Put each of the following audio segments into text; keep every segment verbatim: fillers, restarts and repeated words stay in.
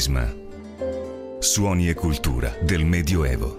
Quilisma. Suoni e cultura del Medioevo.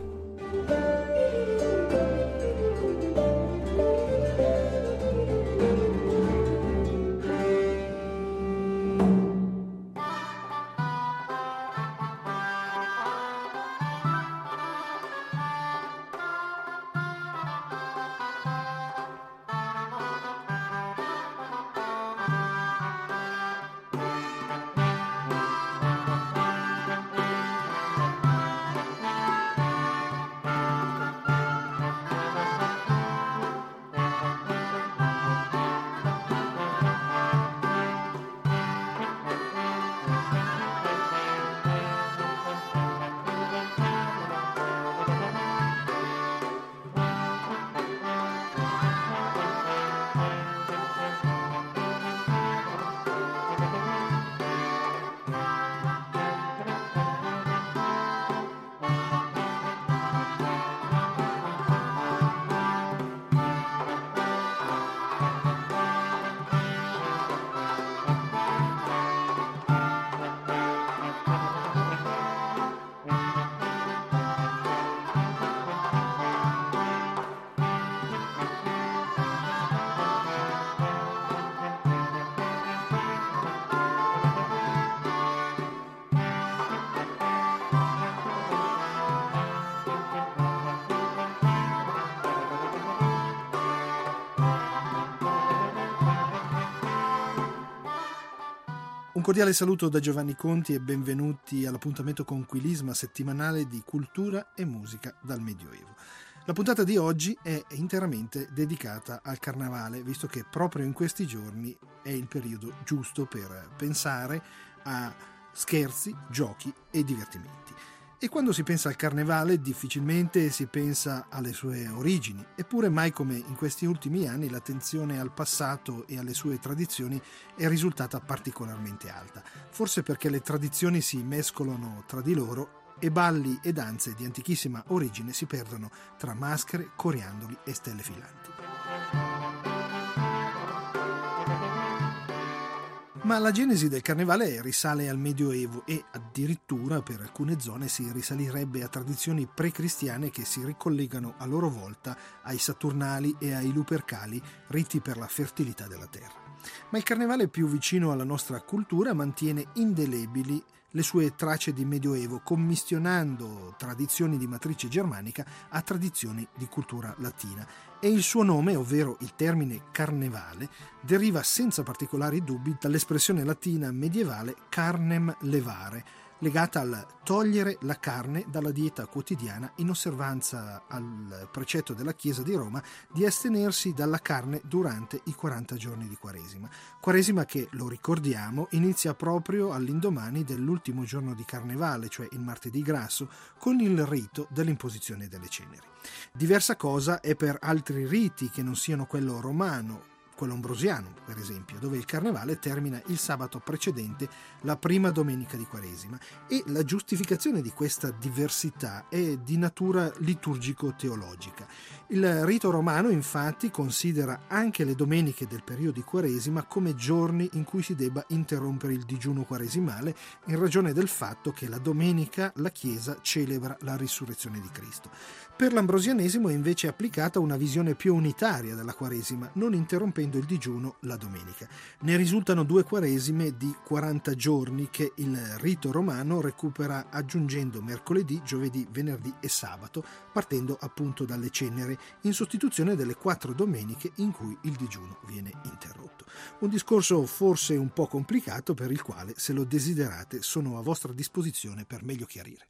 Un cordiale saluto da Giovanni Conti e benvenuti all'appuntamento con Quilisma settimanale di cultura e musica dal Medioevo. La puntata di oggi è interamente dedicata al Carnevale, visto che proprio in questi giorni è il periodo giusto per pensare a scherzi, giochi e divertimenti. E quando si pensa al Carnevale difficilmente si pensa alle sue origini, eppure mai come in questi ultimi anni l'attenzione al passato e alle sue tradizioni è risultata particolarmente alta, forse perché le tradizioni si mescolano tra di loro e balli e danze di antichissima origine si perdono tra maschere, coriandoli e stelle filanti. Ma la genesi del Carnevale risale al Medioevo e addirittura per alcune zone si risalirebbe a tradizioni pre-cristiane che si ricollegano a loro volta ai Saturnali e ai Lupercali, riti per la fertilità della terra. Ma il Carnevale più vicino alla nostra cultura mantiene indelebili le sue tracce di Medioevo, commissionando tradizioni di matrice germanica a tradizioni di cultura latina. E il suo nome, ovvero il termine carnevale, deriva senza particolari dubbi dall'espressione latina medievale carnem levare, legata al togliere la carne dalla dieta quotidiana in osservanza al precetto della Chiesa di Roma di astenersi dalla carne durante i quaranta giorni di Quaresima. Quaresima che, lo ricordiamo, inizia proprio all'indomani dell'ultimo giorno di Carnevale, cioè il martedì grasso, con il rito dell'imposizione delle ceneri. Diversa cosa è per altri riti che non siano quello romano, quello ambrosiano per esempio, dove il Carnevale termina il sabato precedente la prima domenica di Quaresima, e la giustificazione di questa diversità è di natura liturgico-teologica. Il rito romano infatti considera anche le domeniche del periodo di Quaresima come giorni in cui si debba interrompere il digiuno quaresimale in ragione del fatto che la domenica la Chiesa celebra la risurrezione di Cristo. Per l'ambrosianesimo è invece applicata una visione più unitaria della Quaresima, non interrompendo il digiuno la domenica. Ne risultano due Quaresime di quaranta giorni che il rito romano recupera aggiungendo mercoledì, giovedì, venerdì e sabato, partendo appunto dalle ceneri, in sostituzione delle quattro domeniche in cui il digiuno viene interrotto. Un discorso forse un po' complicato, per il quale, se lo desiderate, sono a vostra disposizione per meglio chiarire.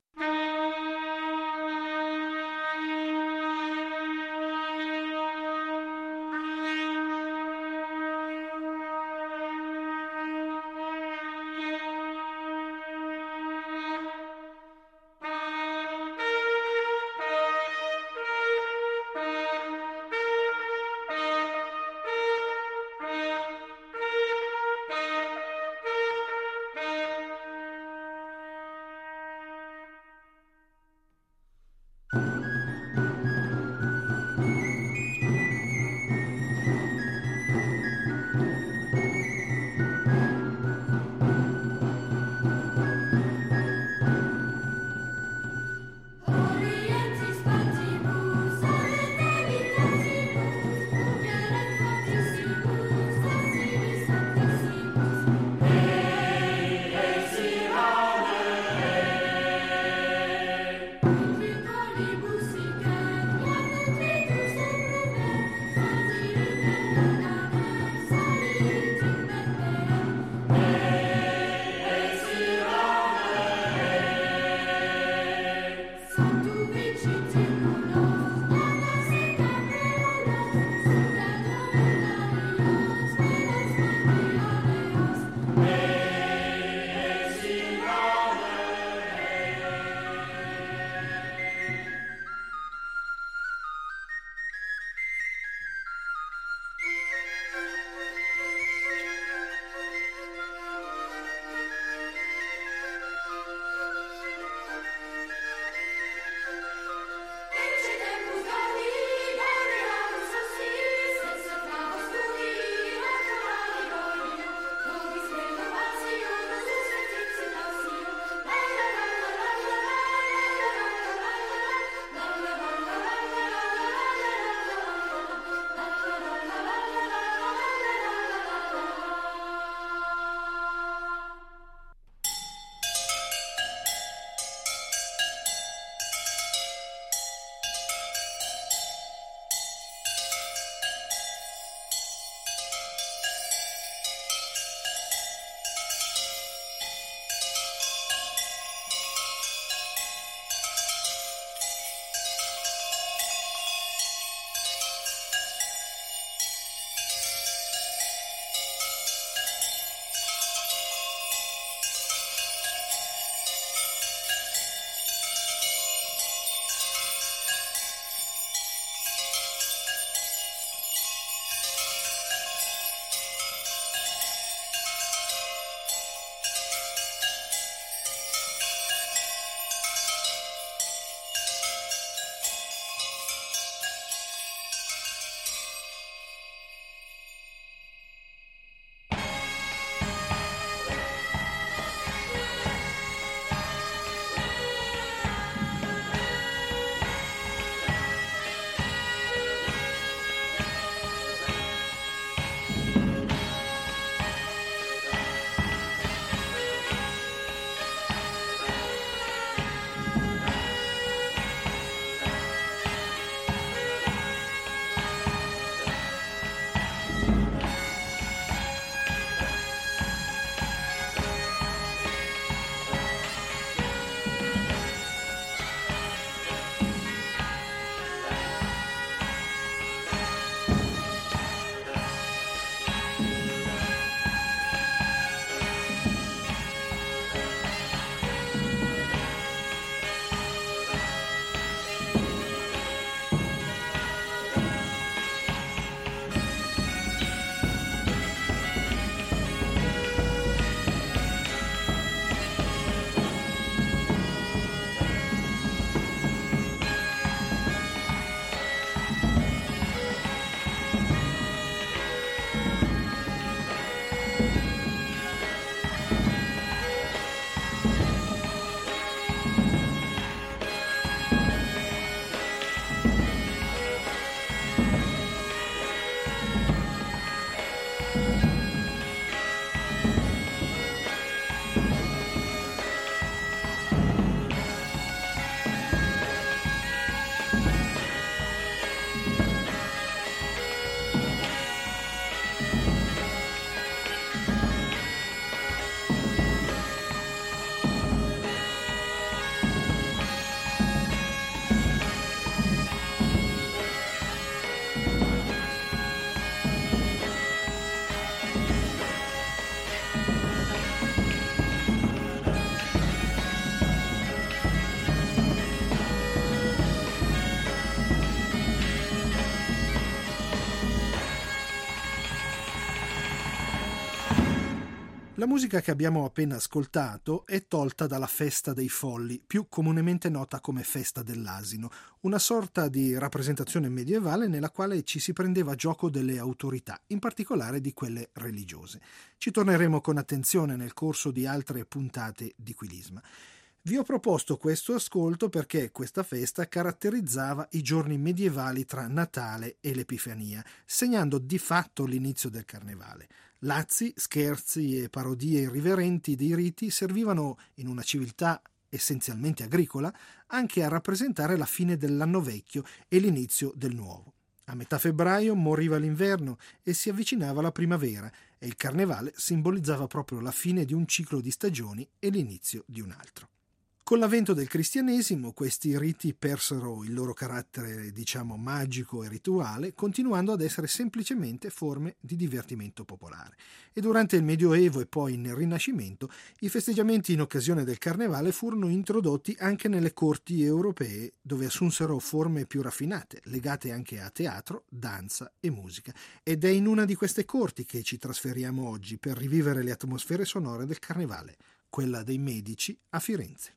La musica che abbiamo appena ascoltato è tolta dalla Festa dei Folli, più comunemente nota come Festa dell'Asino, una sorta di rappresentazione medievale nella quale ci si prendeva gioco delle autorità, in particolare di quelle religiose. Ci torneremo con attenzione nel corso di altre puntate di Quilisma. Vi ho proposto questo ascolto perché questa festa caratterizzava i giorni medievali tra Natale e l'Epifania, segnando di fatto l'inizio del carnevale. Lazzi, scherzi e parodie irriverenti dei riti servivano, in una civiltà essenzialmente agricola, anche a rappresentare la fine dell'anno vecchio e l'inizio del nuovo. A metà febbraio moriva l'inverno e si avvicinava la primavera e il carnevale simbolizzava proprio la fine di un ciclo di stagioni e l'inizio di un altro. Con l'avvento del cristianesimo questi riti persero il loro carattere, diciamo, magico e rituale, continuando ad essere semplicemente forme di divertimento popolare. E durante il Medioevo e poi nel Rinascimento i festeggiamenti in occasione del carnevale furono introdotti anche nelle corti europee, dove assunsero forme più raffinate, legate anche a teatro, danza e musica. Ed è in una di queste corti che ci trasferiamo oggi per rivivere le atmosfere sonore del carnevale, quella dei Medici a Firenze.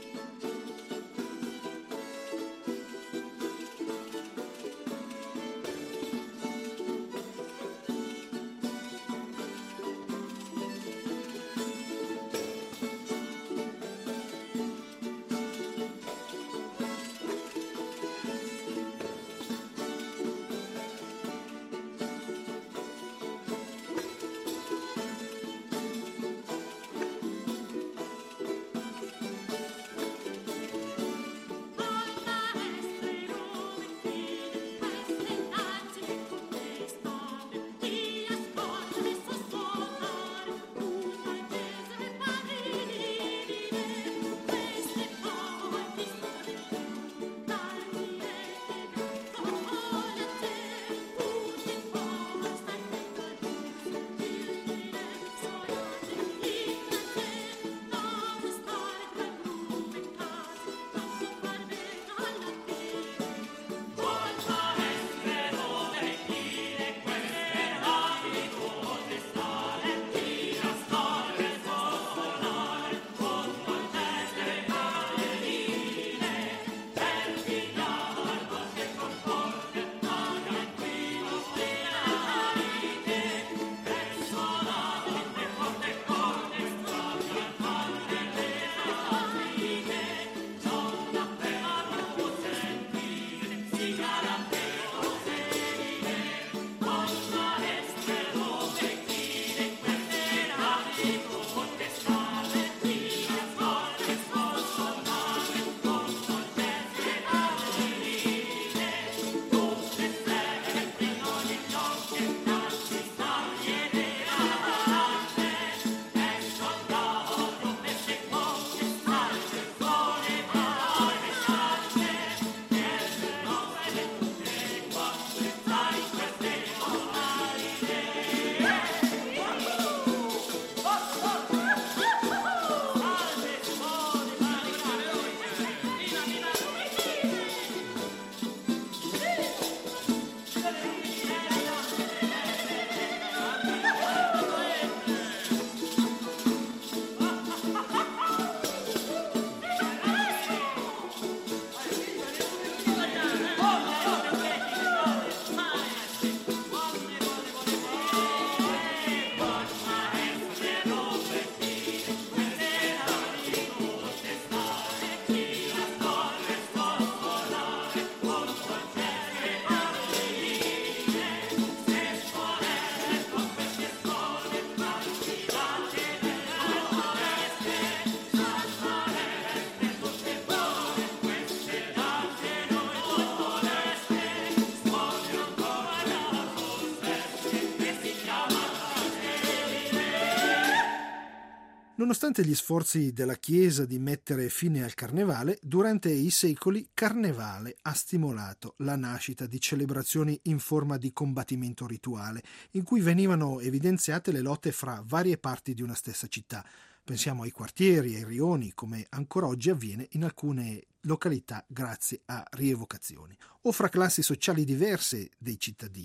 Nonostante gli sforzi della Chiesa di mettere fine al carnevale, durante i secoli carnevale ha stimolato la nascita di celebrazioni in forma di combattimento rituale, in cui venivano evidenziate le lotte fra varie parti di una stessa città. Pensiamo ai quartieri, ai rioni, come ancora oggi avviene in alcune località grazie a rievocazioni, o fra classi sociali diverse dei cittadini.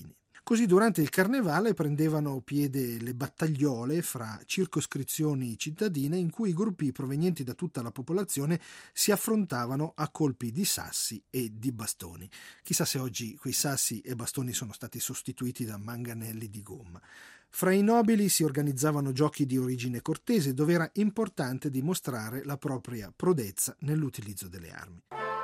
Così durante il carnevale prendevano piede le battagliole fra circoscrizioni cittadine in cui gruppi provenienti da tutta la popolazione si affrontavano a colpi di sassi e di bastoni. Chissà se oggi quei sassi e bastoni sono stati sostituiti da manganelli di gomma. Fra i nobili si organizzavano giochi di origine cortese, dove era importante dimostrare la propria prodezza nell'utilizzo delle armi.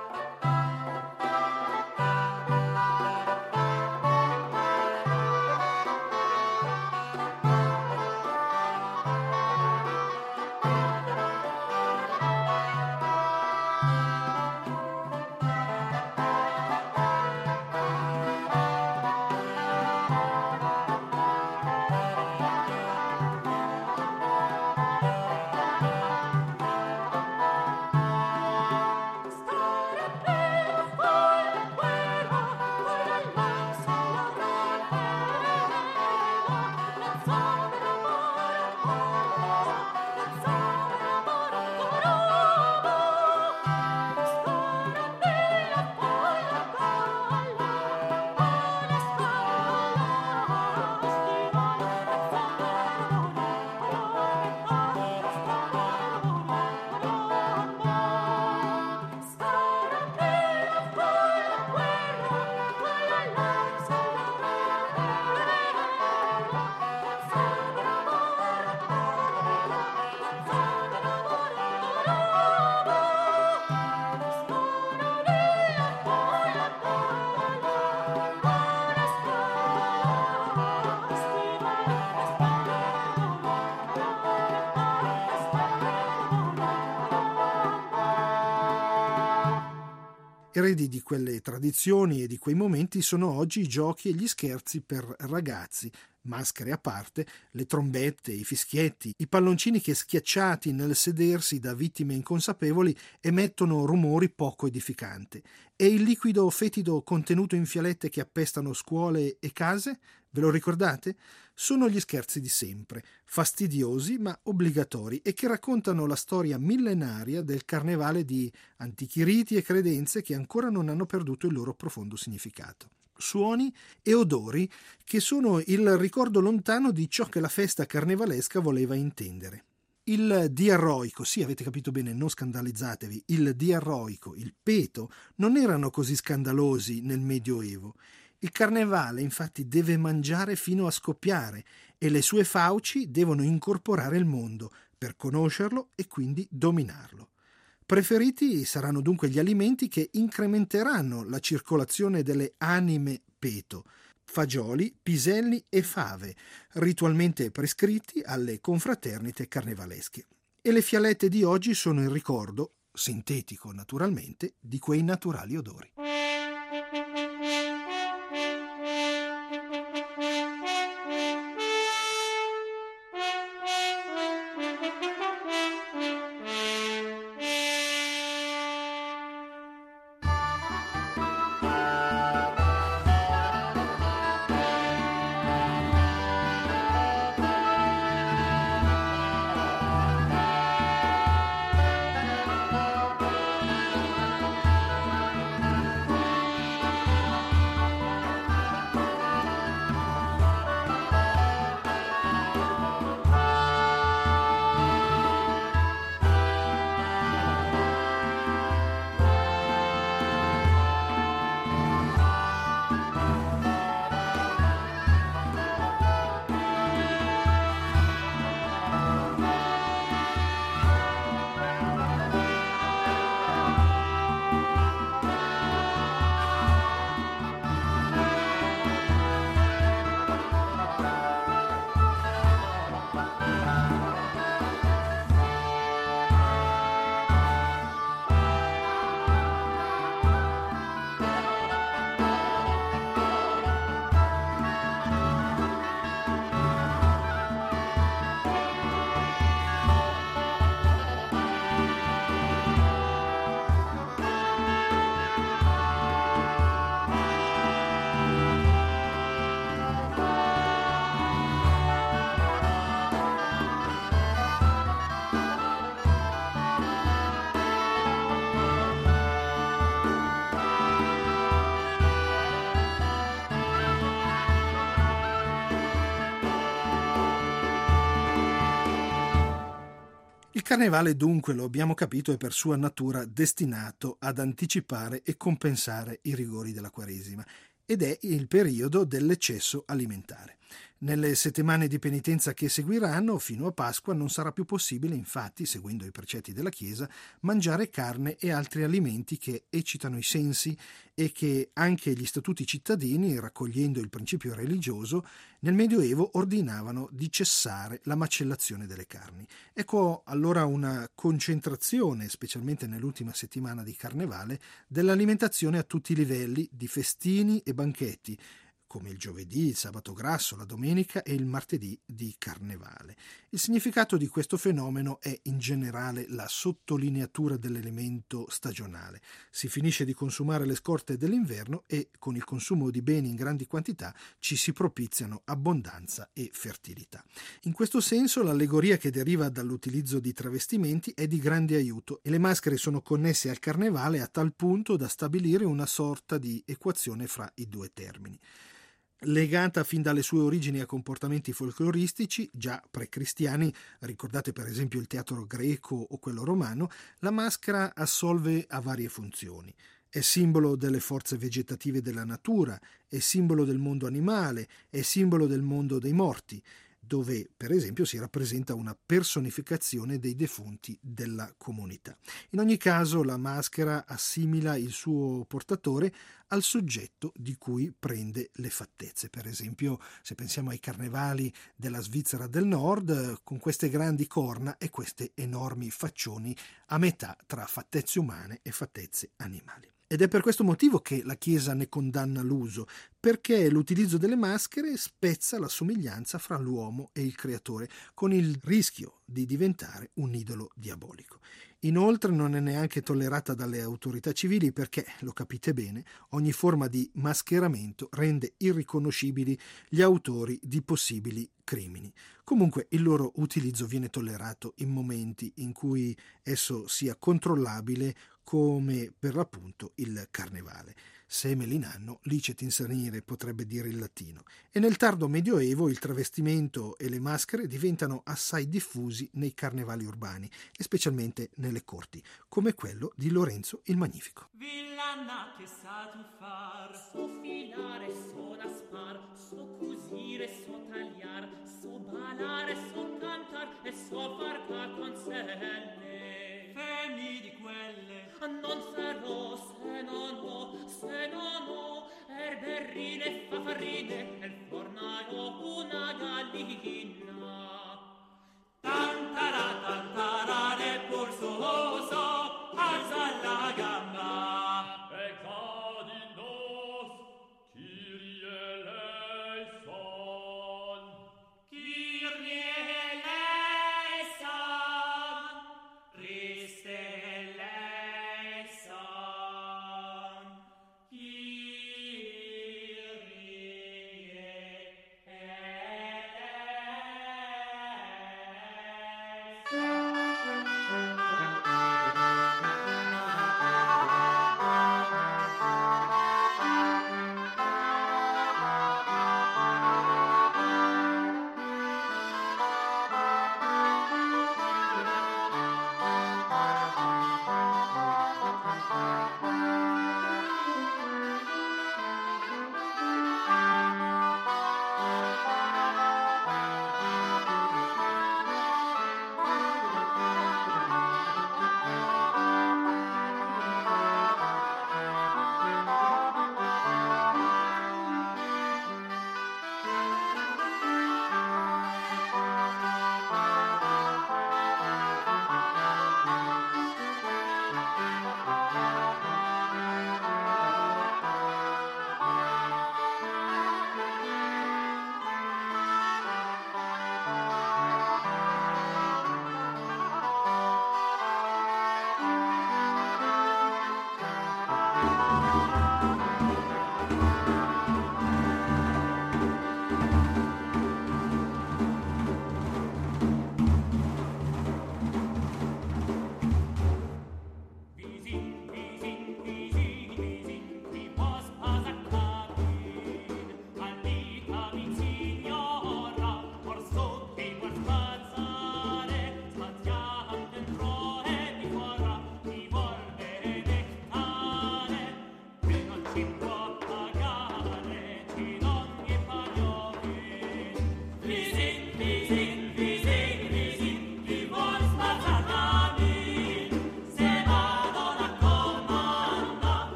Eredi di quelle tradizioni e di quei momenti sono oggi i giochi e gli scherzi per ragazzi, maschere a parte, le trombette, i fischietti, i palloncini che schiacciati nel sedersi da vittime inconsapevoli emettono rumori poco edificanti. E il liquido fetido contenuto in fialette che appestano scuole e case? Ve lo ricordate? Sono gli scherzi di sempre, fastidiosi ma obbligatori e che raccontano la storia millenaria del carnevale di antichi riti e credenze che ancora non hanno perduto il loro profondo significato. Suoni e odori che sono il ricordo lontano di ciò che la festa carnevalesca voleva intendere. Il diarroico, sì, avete capito bene, non scandalizzatevi, il diarroico, il peto, non erano così scandalosi nel Medioevo. Il carnevale, infatti, deve mangiare fino a scoppiare e le sue fauci devono incorporare il mondo per conoscerlo e quindi dominarlo. Preferiti saranno dunque gli alimenti che incrementeranno la circolazione delle anime peto, fagioli, piselli e fave, ritualmente prescritti alle confraternite carnevalesche. E le fialette di oggi sono il ricordo, sintetico naturalmente, di quei naturali odori. carnevale dunque, lo abbiamo capito, è per sua natura destinato ad anticipare e compensare i rigori della Quaresima ed è il periodo dell'eccesso alimentare. Nelle settimane di penitenza che seguiranno, fino a Pasqua, non sarà più possibile, infatti, seguendo i precetti della Chiesa, mangiare carne e altri alimenti che eccitano i sensi e che anche gli statuti cittadini, raccogliendo il principio religioso, nel Medioevo ordinavano di cessare la macellazione delle carni. Ecco allora una concentrazione, specialmente nell'ultima settimana di Carnevale, dell'alimentazione a tutti i livelli, di festini e banchetti, come il giovedì, il sabato grasso, la domenica e il martedì di Carnevale. Il significato di questo fenomeno è in generale la sottolineatura dell'elemento stagionale. Si finisce di consumare le scorte dell'inverno e con il consumo di beni in grandi quantità ci si propiziano abbondanza e fertilità. In questo senso l'allegoria che deriva dall'utilizzo di travestimenti è di grande aiuto e le maschere sono connesse al Carnevale a tal punto da stabilire una sorta di equazione fra i due termini. Legata fin dalle sue origini a comportamenti folcloristici, già pre-cristiani, ricordate per esempio il teatro greco o quello romano, la maschera assolve a varie funzioni. È simbolo delle forze vegetative della natura, è simbolo del mondo animale, è simbolo del mondo dei morti, dove per esempio si rappresenta una personificazione dei defunti della comunità. In ogni caso la maschera assimila il suo portatore al soggetto di cui prende le fattezze. Per esempio, se pensiamo ai carnevali della Svizzera del Nord, con queste grandi corna e queste enormi faccioni a metà tra fattezze umane e fattezze animali. Ed è per questo motivo che la Chiesa ne condanna l'uso, perché l'utilizzo delle maschere spezza la somiglianza fra l'uomo e il creatore, con il rischio di diventare un idolo diabolico. Inoltre non è neanche tollerata dalle autorità civili perché, lo capite bene, ogni forma di mascheramento rende irriconoscibili gli autori di possibili crimini. Comunque il loro utilizzo viene tollerato in momenti in cui esso sia controllabile, come per l'appunto il Carnevale. Semel in anno, licet inserire, potrebbe dire il latino. E nel tardo Medioevo il travestimento e le maschere diventano assai diffusi nei carnevali urbani e specialmente nelle corti, come quello di Lorenzo il Magnifico. Villana che sa tu far, so filare, so raspar, so cusire, so tagliar, so balare, so cantar e so far caconzelle. Femmi di quelle non farò se non ho, se non ho erberrine, fafarine e il fornaio una gallina. Tantara, tantara, nel polsoso alza la gamba e cadi in dos, Kyrie eleison, Kyrie eleison, Christe eleison, Kyrie eleison.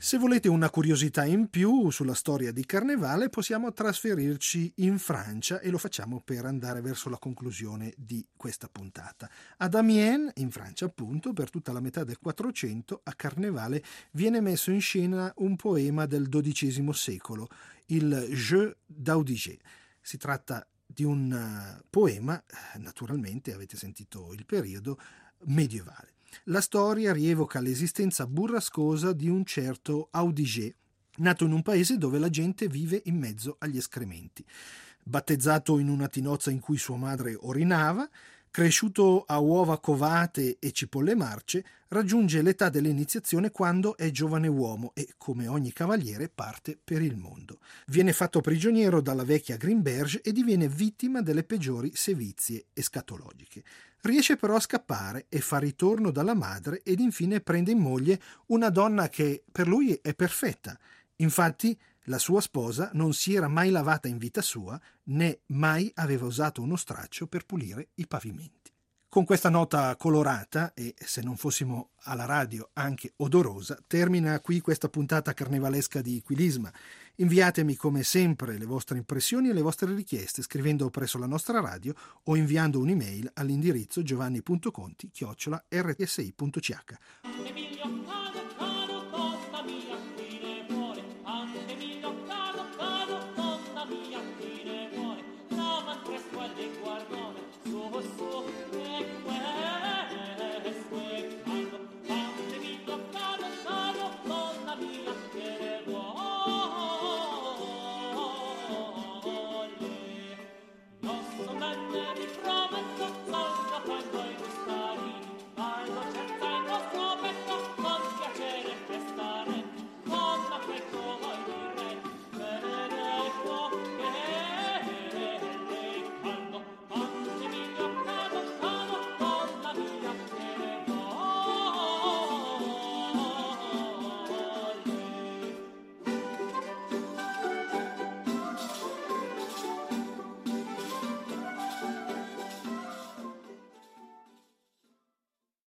Se volete una curiosità in più sulla storia di Carnevale, possiamo trasferirci in Francia e lo facciamo per andare verso la conclusione di questa puntata. Ad Amiens, in Francia appunto, per tutta la metà del Quattrocento, a Carnevale viene messo in scena un poema del dodicesimo secolo, il Jeu d'Audiger. Si tratta di un poema, naturalmente avete sentito il periodo, medievale. La storia rievoca l'esistenza burrascosa di un certo Audiger, nato in un paese dove la gente vive in mezzo agli escrementi. Battezzato in una tinozza in cui sua madre orinava, cresciuto a uova covate e cipolle marce, raggiunge l'età dell'iniziazione quando è giovane uomo e, come ogni cavaliere, parte per il mondo. Viene fatto prigioniero dalla vecchia Grimberge e diviene vittima delle peggiori sevizie escatologiche. Riesce però a scappare e fa ritorno dalla madre ed infine prende in moglie una donna che per lui è perfetta. Infatti, la sua sposa non si era mai lavata in vita sua, né mai aveva usato uno straccio per pulire i pavimenti. Con questa nota colorata, e se non fossimo alla radio anche odorosa, termina qui questa puntata carnevalesca di Quilisma. Inviatemi come sempre le vostre impressioni e le vostre richieste scrivendo presso la nostra radio o inviando un'email all'indirizzo giovanni punto conti chiocciola erre ti esse i punto c h.